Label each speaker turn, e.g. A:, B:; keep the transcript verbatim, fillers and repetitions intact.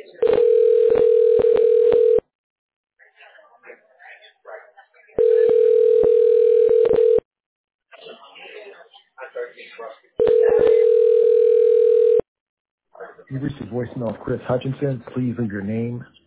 A: You reached the voicemail of Chris Hutchinson. Please leave your name,